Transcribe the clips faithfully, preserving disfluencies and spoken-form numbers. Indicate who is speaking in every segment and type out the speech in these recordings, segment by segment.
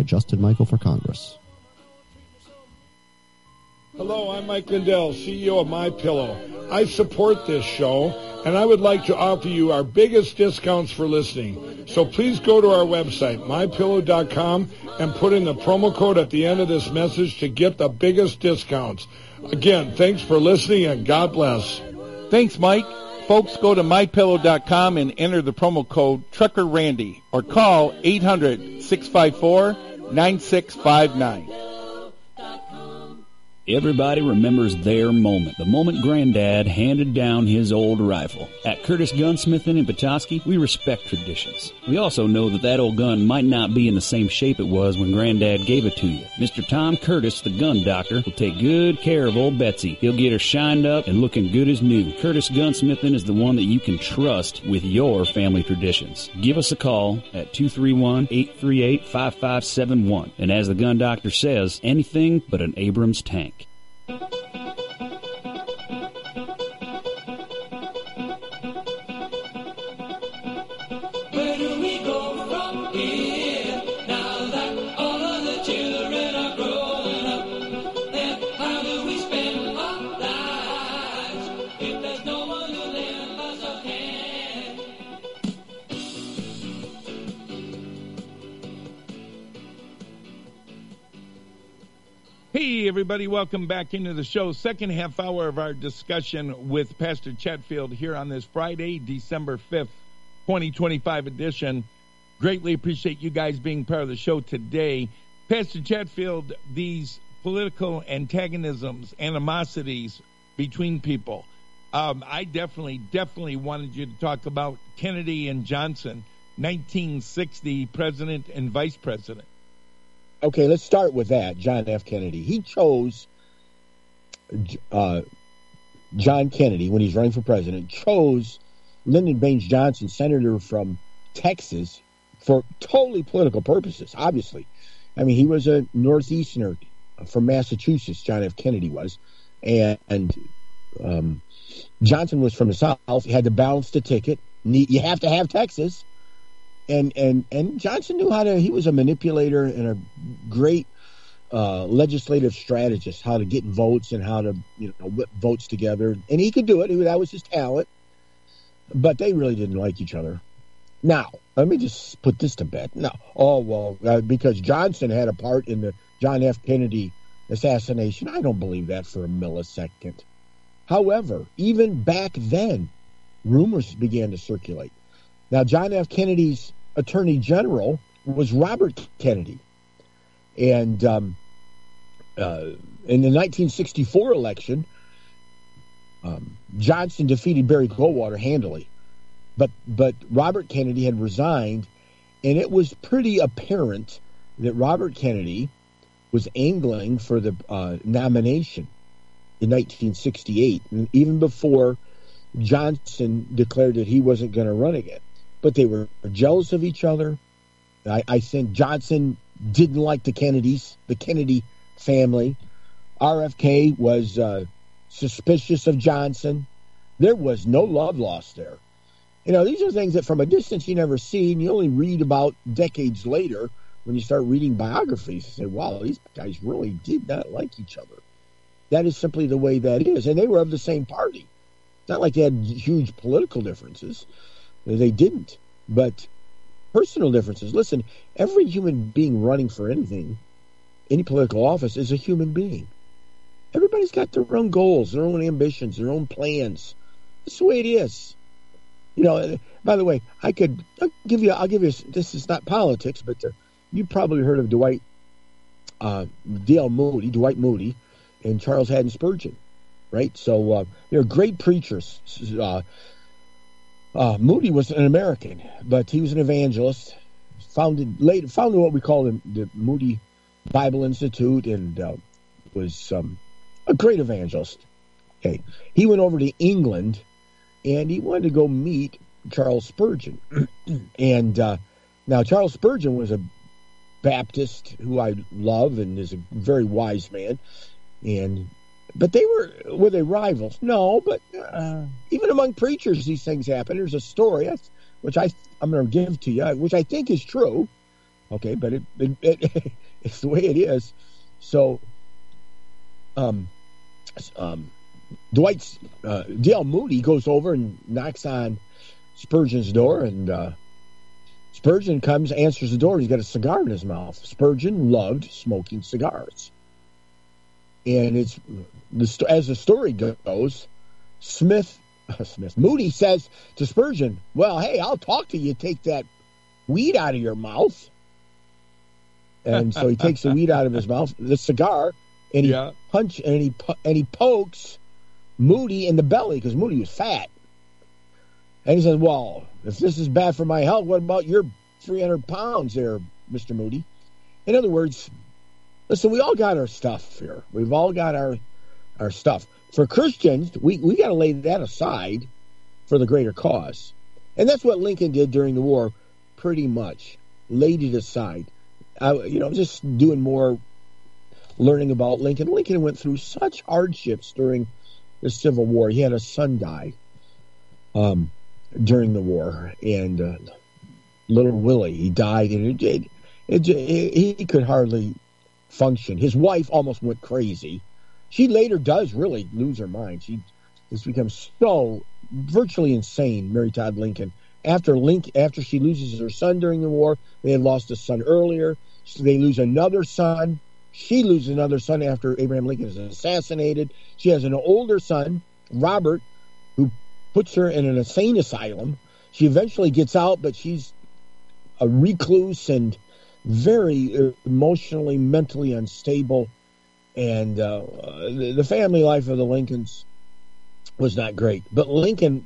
Speaker 1: Justin Michael for Congress.
Speaker 2: Hello, I'm Mike Lindell, C E O of MyPillow. I support this show, and I would like to offer you our biggest discounts for listening. So please go to our website, my pillow dot com, and put in the promo code at the end of this message to get the biggest discounts. Again, thanks for listening, and God bless.
Speaker 3: Thanks, Mike. Folks, go to my pillow dot com and enter the promo code Trucker Randy or call eight hundred, six five four, nine six five nine.
Speaker 4: Everybody remembers their moment, the moment Granddad handed down his old rifle. At Curtis Gunsmithing in Petoskey, we respect traditions. We also know that that old gun might not be in the same shape it was when Granddad gave it to you. Mister Tom Curtis, the gun doctor, will take good care of old Betsy. He'll get her shined up and looking good as new. Curtis Gunsmithing is the one that you can trust with your family traditions. Give us a call at two three one, eight three eight, five five seven one. And as the gun doctor says, anything but an Abrams tank.
Speaker 5: Where do we go from here? Now that all of the children are growing up, then how do we spend our lives if there's no one to lend us a hand?
Speaker 3: Hey, everybody, welcome back into the show. Second half hour of our discussion with Pastor Chatfield here on this Friday, December fifth, twenty twenty-five edition. Greatly appreciate you guys being part of the show today. Pastor Chatfield, these political antagonisms, animosities between people. Um, I definitely, definitely wanted you to talk about Kennedy and Johnson, nineteen sixty, president and vice president.
Speaker 6: Okay, let's start with that, John F. Kennedy. He chose, uh, John Kennedy, when he's running for president, chose Lyndon Baines Johnson, senator from Texas, for totally political purposes, obviously. I mean, he was a Northeasterner from Massachusetts, John F. Kennedy was, and, and um, Johnson was from the South. He had to balance the ticket. You have to have Texas. And, and and Johnson knew how to, he was a manipulator and a great uh, legislative strategist, how to get votes and how to, you know, whip votes together. And he could do it. He, that was his talent. But they really didn't like each other. Now, let me just put this to bed. No. Oh, well, uh, because Johnson had a part in the John F. Kennedy assassination. I don't believe that for a millisecond. However, even back then, rumors began to circulate. Now, John F. Kennedy's attorney general was Robert Kennedy. And um, uh, in the nineteen sixty-four election, um, Johnson defeated Barry Goldwater handily. But, but Robert Kennedy had resigned, and it was pretty apparent that Robert Kennedy was angling for the uh, nomination in nineteen sixty-eight, and even before Johnson declared that he wasn't going to run again. But they were jealous of each other. I, I think Johnson didn't like the Kennedys, the Kennedy family. R F K was uh, suspicious of Johnson. There was no love lost there. You know, these are things that from a distance you never see, and you only read about decades later when you start reading biographies. You say, wow, these guys really did not like each other. That is simply the way that is. And they were of the same party. It's not like they had huge political differences. They didn't. But personal differences. Listen, every human being running for anything, any political office, is a human being. Everybody's got their own goals, their own ambitions, their own plans. That's the way it is. You know, by the way, I could I'll give you, I'll give you, this is not politics, but uh, you've probably heard of Dwight, uh, D L Moody, Dwight Moody, and Charles Haddon Spurgeon, right? So uh, they're great preachers. Uh, uh, Moody was an American, but he was an evangelist. Founded later, founded what we call the, the Moody Bible Institute, and uh, was um, a great evangelist. Okay, he went over to England, and he wanted to go meet Charles Spurgeon. and uh, now Charles Spurgeon was a Baptist who I love and is a very wise man. And but they were were they rivals? No, but uh, even among preachers, these things happen. There's a story which I I'm going to give to you, which I think is true. Okay, but it, it, it it's the way it is. So, um, um, Dwight's uh, Dale Moody goes over and knocks on Spurgeon's door, and uh, Spurgeon comes, answers the door. He's got a cigar in his mouth. Spurgeon loved smoking cigars, and it's the as the story goes, Smith uh, Smith Moody says to Spurgeon, "Well, hey, I'll talk to you. Take that weed out of your mouth." And so he takes the weed out of his mouth, the cigar, and he
Speaker 3: Yeah.
Speaker 6: punch and he pu- and he pokes Moody in the belly because Moody was fat. And he says, "Well, if this is bad for my health, what about your three hundred pounds there, Mister Moody?" In other words, listen, we all got our stuff here. We've all got our our stuff. For Christians, we we got to lay that aside for the greater cause, and that's what Lincoln did during the war. Pretty much laid it aside. I, you know, just doing more learning about Lincoln. Lincoln went through such hardships during the Civil War. He had a son die um, during the war, and uh, little Willie, he died, and it, it, it, he could hardly function. His wife almost went crazy. She later does really lose her mind. She has become so virtually insane, Mary Todd Lincoln. After Link, after she loses her son during the war, they had lost a son earlier. So they lose another son. She loses another son after Abraham Lincoln is assassinated. She has an older son, Robert, who puts her in an insane asylum. She eventually gets out, but she's a recluse and very emotionally, mentally unstable. And uh, the, the family life of the Lincolns was not great. But Lincoln,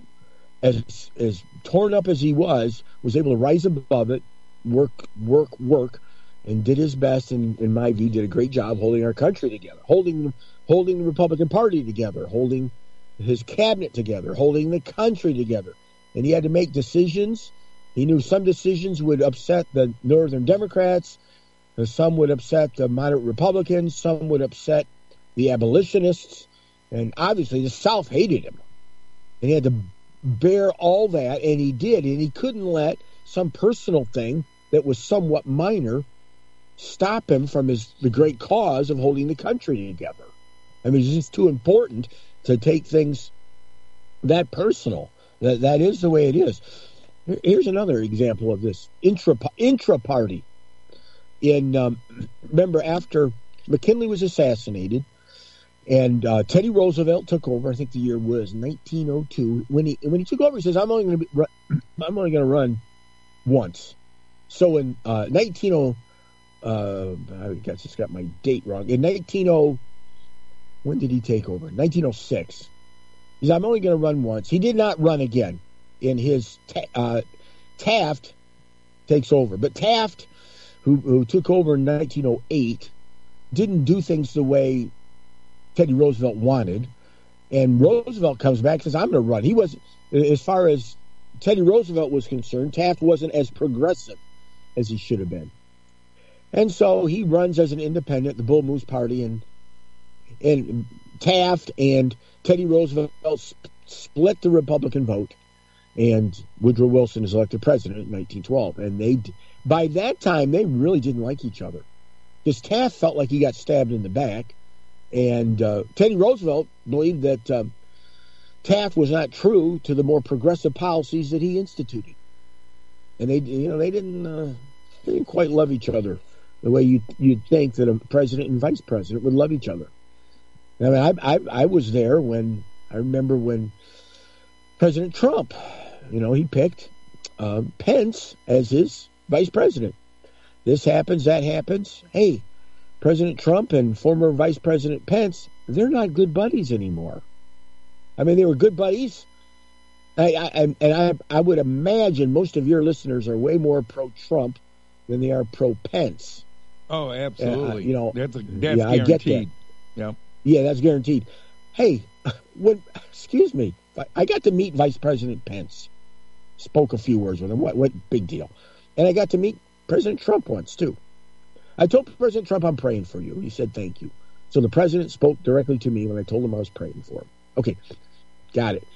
Speaker 6: as as torn up as he was, was able to rise above it, work, work, work, and did his best, and in my view, did a great job holding our country together, holding holding the Republican Party together, holding his cabinet together, holding the country together. And he had to make decisions. He knew some decisions would upset the Northern Democrats, some would upset the moderate Republicans, some would upset the abolitionists, and obviously the South hated him. And he had to bear all that, and he did, and he couldn't let some personal thing that was somewhat minor stop him from his the great cause of holding the country together. I mean, it's just too important to take things that personal. That that is the way it is. Here's another example of this intra intra party. In um, remember after McKinley was assassinated, and uh, Teddy Roosevelt took over. I think the year was nineteen oh two. When he when he took over, he says, "I'm only going to be I'm only going to run once." So in uh, nineteen oh, uh, I guess it's got my date wrong. In nineteen oh, when did he take over? nineteen oh six. He said, "I'm only going to run once." He did not run again. In his ta- uh, Taft takes over, but Taft, who, who took over in nineteen oh eight, didn't do things the way Teddy Roosevelt wanted, and Roosevelt comes back and says, "I'm going to run." He was, as far as Teddy Roosevelt was concerned, Taft wasn't as progressive as he should have been, and so he runs as an independent, the Bull Moose Party, and and Taft and Teddy Roosevelt sp- split the Republican vote. And Woodrow Wilson is elected president in nineteen twelve. And they, by that time, they really didn't like each other. Because Taft felt like he got stabbed in the back. And uh, Teddy Roosevelt believed that um, Taft was not true to the more progressive policies that he instituted. And they, you know, they didn't, uh, they didn't quite love each other the way you, you'd think that a president and vice president would love each other. I mean, I, I, I was there when, I remember when President Trump, you know, he picked uh, Pence as his vice president. This happens, that happens. Hey, President Trump and former Vice President Pence, they're not good buddies anymore. I mean, they were good buddies. I, I, and I, I would imagine most of your listeners are way more pro-Trump than they are pro-Pence.
Speaker 3: Oh, absolutely.
Speaker 6: Uh, you know,
Speaker 3: that's a, that's
Speaker 6: yeah, I get
Speaker 3: guaranteed.
Speaker 6: that.
Speaker 3: Yeah.
Speaker 6: Yeah, that's guaranteed. Hey, when, excuse me, I got to meet Vice President Pence. Spoke a few words with him. What, what big deal? And I got to meet President Trump once, too. I told President Trump, "I'm praying for you." He said, "Thank you." So the president spoke directly to me when I told him I was praying for him. Okay, got it.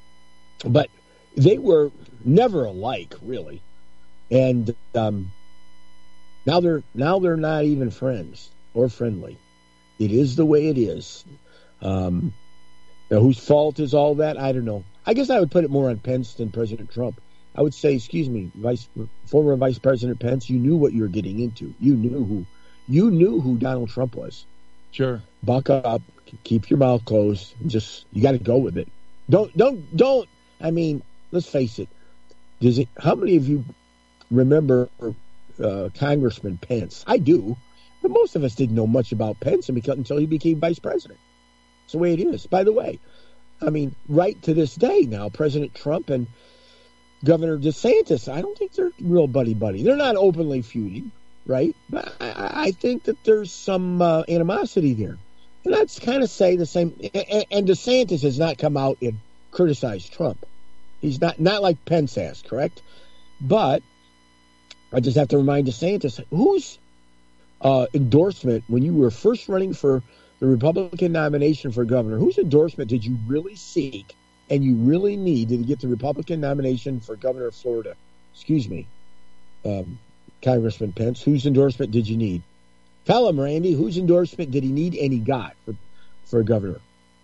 Speaker 6: But they were never alike, really. And um, Now they're now they're not even friends or friendly. It is the way it is. Um, now, whose fault is all that? I don't know. I guess I would put it more on Pence than President Trump. I would say, excuse me, Vice former Vice President Pence, you knew what you were getting into. You knew who you knew who Donald Trump was.
Speaker 3: Sure.
Speaker 6: Buck up, keep your mouth closed, and just you got to go with it. Don't don't don't. I mean, let's face it. Does it? How many of you remember uh, Congressman Pence? I do, but most of us didn't know much about Pence until he became vice president. It's the way it is. By the way, I mean, right to this day now, President Trump and Governor DeSantis, I don't think they're real buddy-buddy. They're not openly feuding, right? But I, I think that there's some uh, animosity there. And that's kind of say the same. And, and DeSantis has not come out and criticized Trump. He's not, not like Pence has, correct? But I just have to remind DeSantis, whose uh, endorsement, when you were first running for the Republican nomination for governor, whose endorsement did you really seek and you really need to get the Republican nomination for governor of Florida? Excuse me, um, Congressman Pence, whose endorsement did you need? Tell him, Randy, whose endorsement did he need and he got for, for governor?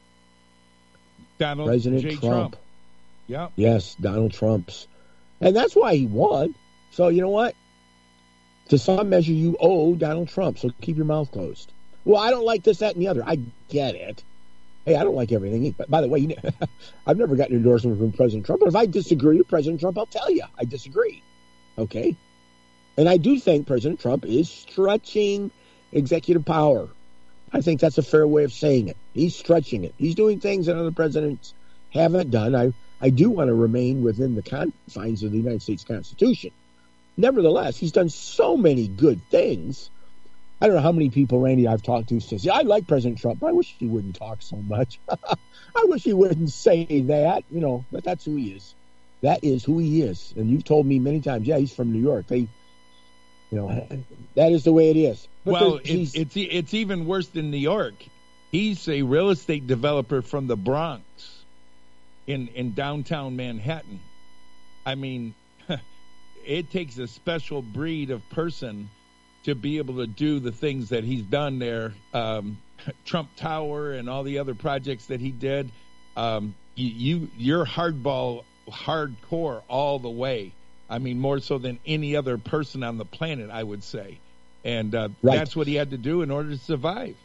Speaker 3: Donald
Speaker 6: President
Speaker 3: J.
Speaker 6: Trump.
Speaker 3: Trump. Yeah.
Speaker 6: Yes, Donald Trump's. And that's why he won. So you know what? To some measure, you owe Donald Trump. So keep your mouth closed. Well, I don't like this, that, and the other. I get it. Hey, I don't like everything. But by the way, you know, I've never gotten an endorsement from President Trump. But if I disagree with President Trump, I'll tell you I disagree. Okay? And I do think President Trump is stretching executive power. I think that's a fair way of saying it. He's stretching it. He's doing things that other presidents haven't done. I, I do want to remain within the confines of the United States Constitution. Nevertheless, he's done so many good things. I don't know how many people, Randy, I've talked to says, yeah, I like President Trump. I wish he wouldn't talk so much. I wish he wouldn't say that, you know, but that's who he is. That is who he is. And you've told me many times, yeah, he's from New York. They, you know, that is the way it is. But
Speaker 3: well, it's, it's it's even worse than New York. He's a real estate developer from the Bronx in, in downtown Manhattan. I mean, it takes a special breed of person to be able to do the things that he's done there. Um, Trump Tower and all the other projects that he did. Um, you, you, you're hardball, hardcore all the way. I mean, more so than any other person on the planet, I would say. And uh,
Speaker 6: right.
Speaker 3: That's what he had to do in order to survive.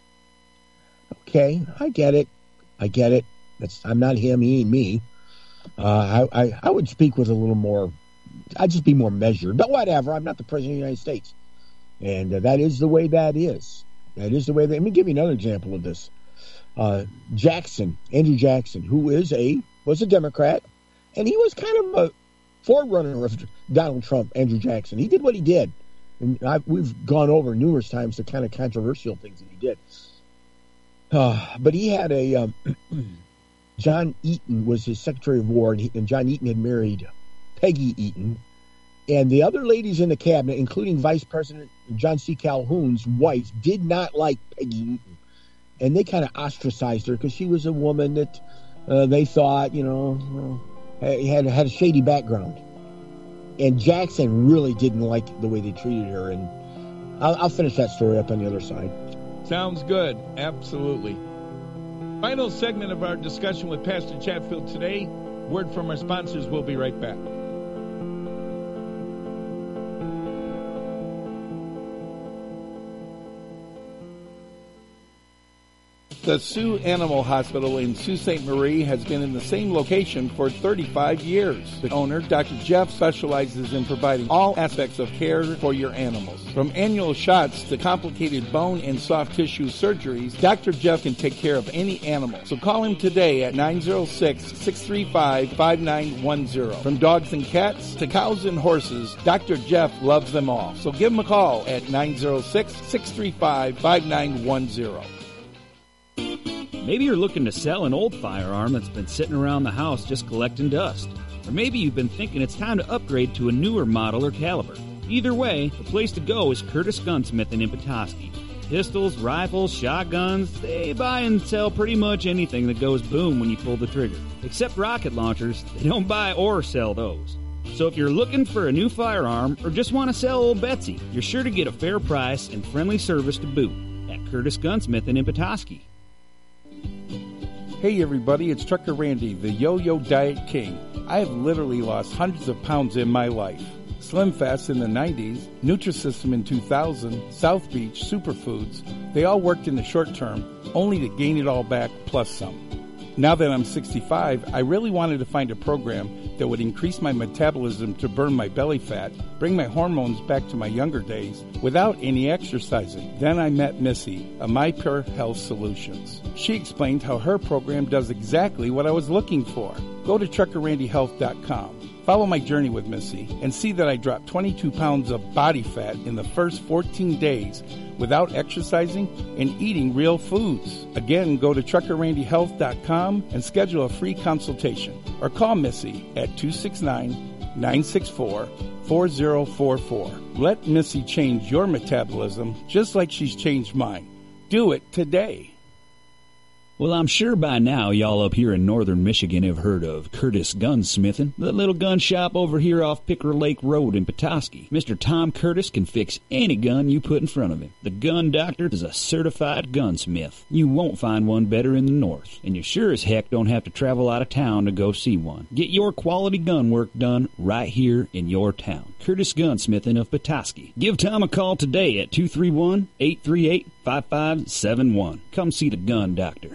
Speaker 6: Okay, I get it. I get it. That's, I'm not him, he ain't me. Uh, I, I, I would speak with a little more, I'd just be more measured. But whatever, I'm not the president of the United States. And uh, that is the way that is. That is the way that, let me give you another example of this. Uh, Jackson, Andrew Jackson, who is a, was a Democrat, and he was kind of a forerunner of Donald Trump, Andrew Jackson. He did what he did. And I've, we've gone over numerous times the kind of controversial things that he did. Uh, but he had a, um, John Eaton was his Secretary of War, and, he, and John Eaton had married Peggy Eaton. And the other ladies in the cabinet, including Vice President John C. Calhoun's wife, did not like Peggy Eaton. And they kind of ostracized her because she was a woman that uh, they thought, you know, had, had a shady background. And Jackson really didn't like the way they treated her. And I'll, I'll finish that story up on the other side.
Speaker 3: Sounds good. Absolutely. Final segment of our discussion with Pastor Chatfield today. Word from our sponsors. We'll be right back. The Sioux Animal Hospital in Sault Ste. Marie has been in the same location for thirty-five years. The owner, Doctor Jeff, specializes in providing all aspects of care for your animals. From annual shots to complicated bone and soft tissue surgeries, Doctor Jeff can take care of any animal. So call him today at nine oh six, six three five, five nine one zero. From dogs and cats to cows and horses, Doctor Jeff loves them all. So give him a call at nine oh six, six three five, five nine one zero.
Speaker 4: Maybe you're looking to sell an old firearm that's been sitting around the house just collecting dust. Or maybe you've been thinking it's time to upgrade to a newer model or caliber. Either way, the place to go is Curtis Gunsmith in Petoskey. Pistols, rifles, shotguns, they buy and sell pretty much anything that goes boom when you pull the trigger. Except rocket launchers, they don't buy or sell those. So if you're looking for a new firearm or just want to sell old Betsy, you're sure to get a fair price and friendly service to boot at Curtis Gunsmith in Petoskey.
Speaker 3: Hey everybody, it's Trucker Randy, the Yo-Yo Diet King. I have literally lost hundreds of pounds in my life. Slim Fast in the nineties, Nutrisystem in two thousand, South Beach, Superfoods, they all worked in the short term, only to gain it all back plus some. Now that I'm sixty-five, I really wanted to find a program that would increase my metabolism to burn my belly fat, bring my hormones back to my younger days, without any exercising. Then I met Missy, of My Pure Health Solutions. She explained how her program does exactly what I was looking for. Go to trucker randy health dot com. Follow my journey with Missy and see that I dropped twenty-two pounds of body fat in the first fourteen days without exercising and eating real foods. Again, go to trucker randy health dot com and schedule a free consultation or call Missy at two six nine, nine six four, four zero four four. Let Missy change your metabolism just like she's changed mine. Do it today.
Speaker 4: Well, I'm sure by now y'all up here in northern Michigan have heard of Curtis Gunsmithing, the little gun shop over here off Picker Lake Road in Petoskey. Mister Tom Curtis can fix any gun you put in front of him. The Gun Doctor is a certified gunsmith. You won't find one better in the north, and you sure as heck don't have to travel out of town to go see one. Get your quality gun work done right here in your town. Curtis Gunsmithing of Petoskey. Give Tom a call today at two three one, eight three eight, five five seven one. Come see the Gun Doctor.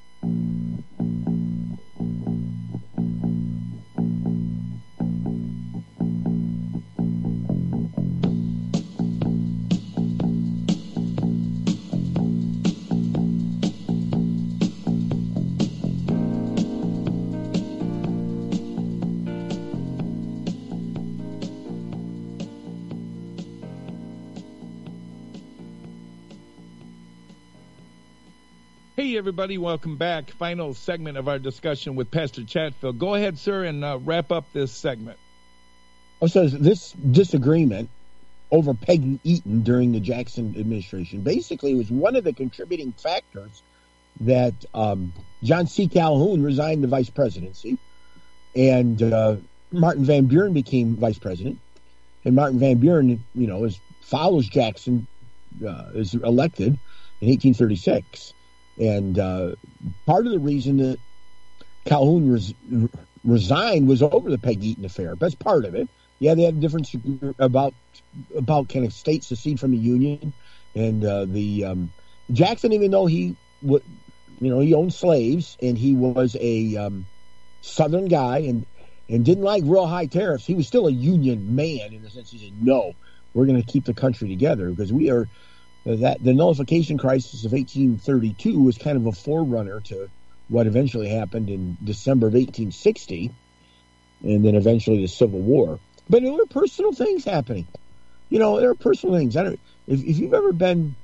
Speaker 3: Hey, everybody, welcome back. Final segment of our discussion with Pastor Chatfield. Go ahead, sir, and uh, wrap up this segment.
Speaker 6: Oh, so this disagreement over Peggy Eaton during the Jackson administration basically was one of the contributing factors that um, John C. Calhoun resigned the vice presidency, and uh, Martin Van Buren became vice president. And Martin Van Buren, you know, is, follows Jackson, uh, is elected in eighteen thirty-six. And uh, part of the reason that Calhoun res- resigned was over the Peggy Eaton affair. That's part of it. Yeah, they had a difference about about can a state secede from the Union, and uh, the um, Jackson, even though he w- you know he owned slaves and he was a um, Southern guy and and didn't like real high tariffs, he was still a Union man in the sense he said, no, we're going to keep the country together because we are. That the nullification crisis of eighteen thirty-two was kind of a forerunner to what eventually happened in December of eighteen sixty, and then eventually the Civil War. But there were personal things happening. You know, there are personal things. I don't. If, if you've ever been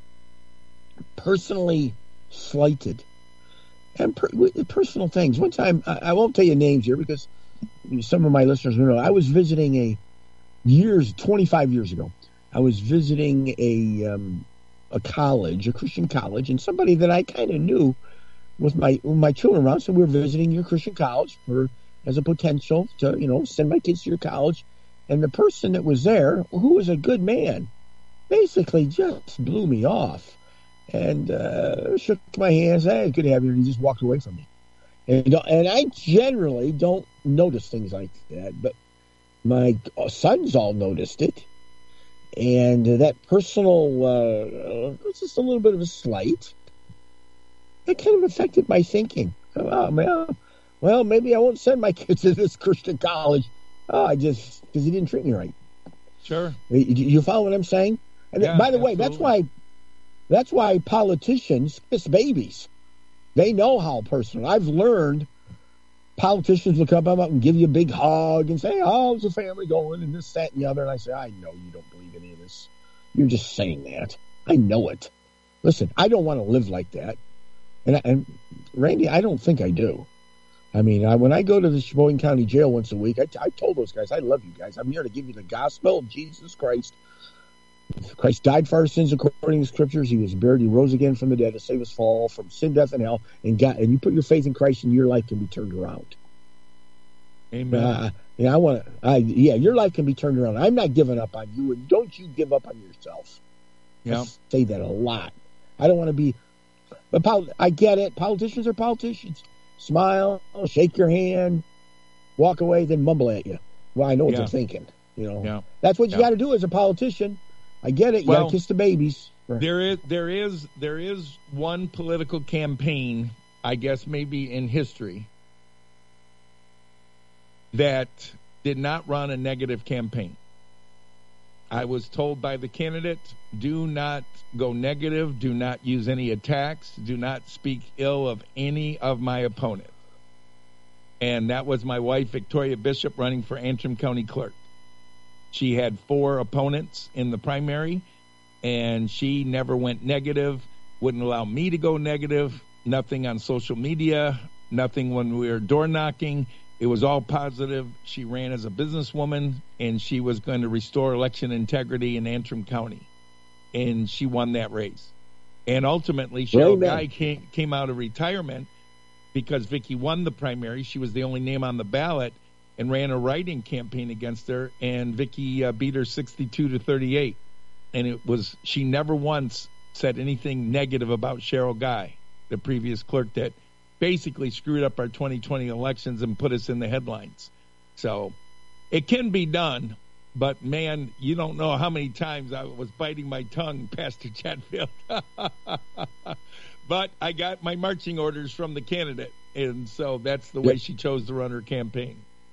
Speaker 6: personally slighted, and per, personal things. One time, I, I won't tell you names here because some of my listeners will know. I was visiting a years, twenty-five years ago. I was visiting a. Um, a college, a Christian college, and somebody that I kind of knew with my with my children around. So we were visiting your Christian college for as a potential to, you know, send my kids to your college. And the person that was there, who was a good man, basically just blew me off and uh, shook my hand, said, hey, good to have you, and he just walked away from me. And, and I generally don't notice things like that, but my sons all noticed it. And that personal, uh, it's just a little bit of a slight. That kind of affected my thinking. Oh, well, well, maybe I won't send my kids to this Christian college. Oh, I just, because he didn't treat me right.
Speaker 3: Sure.
Speaker 6: You, you follow what I'm saying? And
Speaker 3: yeah,
Speaker 6: by the way,
Speaker 3: absolutely.
Speaker 6: that's why, that's why politicians kiss babies. They know how personal. I've learned politicians will come up and give you a big hug and say, how's the family going, and this, that, and the other. And I say, I know you don't believe any of this. You're just saying that. I know it. Listen, I don't want to live like that. And, and Randy, I don't think I do. I mean, I, when I go to the Sheboygan County Jail once a week, I, I told those guys, I love you guys. I'm here to give you the gospel of Jesus Christ. Christ died for our sins according to the Scriptures. He was buried. He rose again from the dead to save us all from sin, death, and hell. And God, and you put your faith in Christ, and your life can be turned around.
Speaker 3: Amen.
Speaker 6: Uh, Yeah, I want to. I yeah, your life can be turned around. I'm not giving up on you, and don't you give up on yourself.
Speaker 3: Yeah.
Speaker 6: I say that a lot. I don't want to be. But pol- I get it. Politicians are politicians. Smile, shake your hand, walk away, then mumble at you. Well, I know what
Speaker 3: Yeah.
Speaker 6: they're thinking. You know,
Speaker 3: Yeah.
Speaker 6: that's what you
Speaker 3: Yeah.
Speaker 6: got to do as a politician. I get it. You
Speaker 3: Well,
Speaker 6: got to kiss the babies.
Speaker 3: There is there is there is one political campaign, I guess maybe in history, that did not run a negative campaign. I was told by the candidate, do not go negative, do not use any attacks, do not speak ill of any of my opponents. And that was my wife, Victoria Bishop, running for Antrim County Clerk. She had four opponents in the primary, and she never went negative, wouldn't allow me to go negative, nothing on social media, nothing when we were door knocking. It was all positive. She ran as a businesswoman, and she was going to restore election integrity in Antrim County. And she won that race. And ultimately, Cheryl
Speaker 6: Amen.
Speaker 3: Guy came, came out of retirement because Vicky won the primary. She was the only name on the ballot and ran a write-in campaign against her, and Vicky uh, beat her sixty-two to thirty-eight. And it was she never once said anything negative about Cheryl Guy, the previous clerk that basically screwed up our twenty twenty elections and put us in the headlines. So it can be done, but man, you don't know how many times I was biting my tongue, Pastor Chatfield. But I got my marching orders from the candidate, and so that's the way she chose to run her campaign.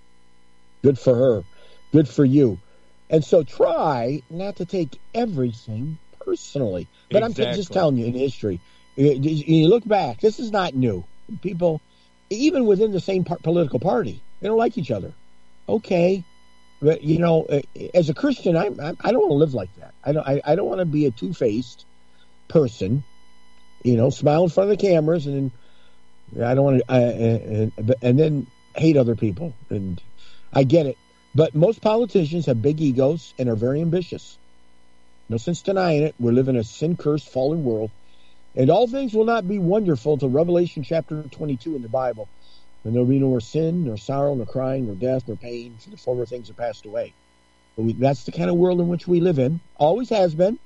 Speaker 6: Good for her. Good for you. And so try not to take everything personally. But I'm t- just
Speaker 3: Exactly.
Speaker 6: telling you, in history, you, you look back, this is not new. People, even within the same par- political party, they don't like each other. Okay. But, you know, uh, as a Christian, I'm, I'm, I don't want to live like that. I don't, I, I don't want to be a two-faced person, you know, smile in front of the cameras, and then I don't want to, uh, and, and then hate other people. And I get it. But most politicians have big egos and are very ambitious. No sense denying it. We live in a sin-cursed, fallen world. And all things will not be wonderful until Revelation chapter twenty-two in the Bible. And there will be no more sin, nor sorrow, nor crying, nor death, nor pain. For the former things are passed away. But we, that's the kind of world in which we live in. Always has been.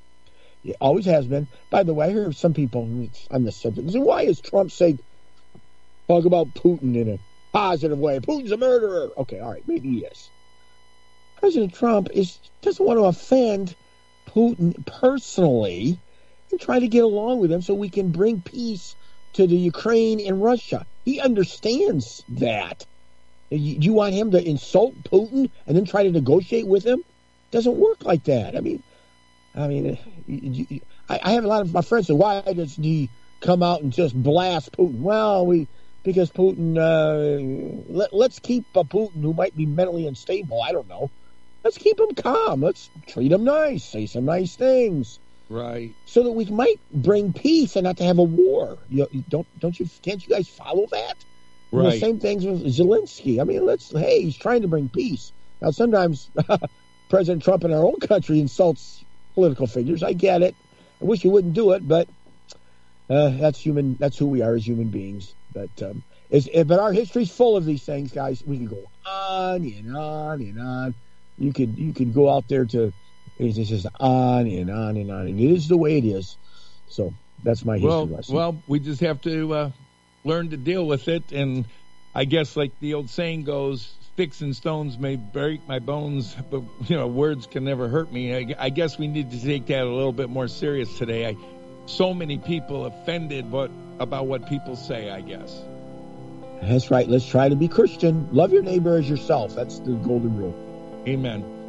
Speaker 6: It always has been. By the way, I hear some people on this subject say, why is Trump saying, talk about Putin in a positive way? Putin's a murderer. Okay, all right, maybe he is. President Trump is doesn't want to offend Putin personally and try to get along with him so we can bring peace to the Ukraine and Russia. He understands that. You, you want him to insult Putin and then try to negotiate with him? Doesn't work like that. I mean, I mean, you, you, I, I have a lot of my friends say, why does he come out and just blast Putin? Well, we because Putin. Uh, let, let's keep a Putin who might be mentally unstable. I don't know. Let's keep him calm. Let's treat him nice. Say some nice things.
Speaker 3: Right.
Speaker 6: So that we might bring peace and not to have a war. You, you don't don't you can't you guys follow that? You know,
Speaker 3: Right.
Speaker 6: same things with Zelensky. I mean, let's hey, he's trying to bring peace. Now sometimes President Trump in our own country insults political figures. I get it. I wish he wouldn't do it, but uh, that's human. That's who we are as human beings. But um, is but our history's full of these things, guys. We can go on and on and on. You could you could go out there to. It's just on and on and on. And it is the way it is. So that's my history
Speaker 3: Well,
Speaker 6: lesson.
Speaker 3: well, we just have to uh, learn to deal with it. And I guess, like the old saying goes, sticks and stones may break my bones, but, you know, words can never hurt me. I, I guess we need to take that a little bit more serious today. I, so many people offended what, about what people say, I guess.
Speaker 6: That's right. Let's try to be Christian. Love your neighbor as yourself. That's the golden rule.
Speaker 3: Amen.